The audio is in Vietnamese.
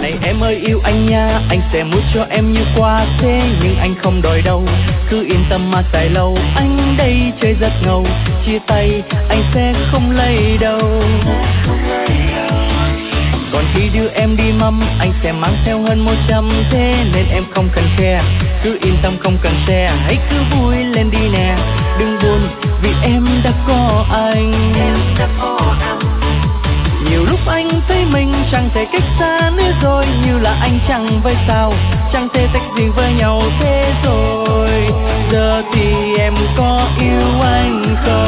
Này em ơi yêu anh nha, anh sẽ mua cho em như quà thế nhưng anh không đòi đâu. Cứ yên tâm mà xài lâu, anh đây chơi rất ngầu. Chia tay anh sẽ không lấy đâu. Còn khi đưa em đi mâm, anh sẽ mang theo hơn 100 thế nên em không cần khe. Cứ yên tâm không cần xe, hãy cứ vui lên đi nè. Đừng buồn vì em đã có anh. Nhiều lúc anh thấy mình chẳng thể cách xa nữa rồi. Như là anh chẳng vậy sao, chẳng thể tách riêng với nhau thế rồi. Giờ thì em có yêu anh không?